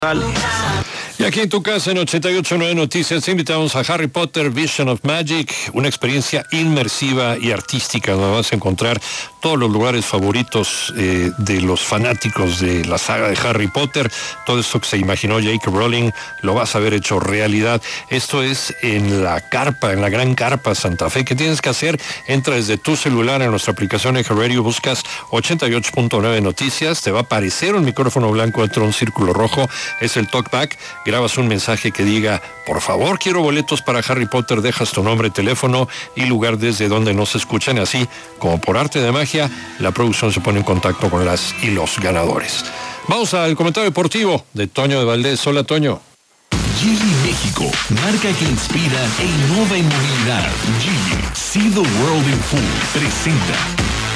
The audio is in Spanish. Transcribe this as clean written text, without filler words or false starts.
Y aquí en tu casa en 88.9 Noticias invitamos a Harry Potter Vision of Magic, una experiencia inmersiva y artística donde vas a encontrar todos los lugares favoritos de los fanáticos de la saga de Harry Potter. Todo esto que se imaginó J.K. Rowling lo vas a ver hecho realidad. Esto es en la carpa, en la gran carpa Santa Fe. ¿Qué tienes que hacer? Entra desde tu celular en nuestra aplicación Eje Radio, buscas 88.9 Noticias, te va a aparecer un micrófono blanco dentro de un círculo rojo, es el talkback. Grabas un mensaje que diga, por favor, quiero boletos para Harry Potter, dejas tu nombre, teléfono y lugar desde donde nos escuchan. Así, como por arte de magia, la producción se pone en contacto con las y los ganadores. Vamos al comentario deportivo de Toño de Valdés. Hola, Toño. Geely México, marca que inspira e innova en movilidad. Geely, see the world in full, presenta.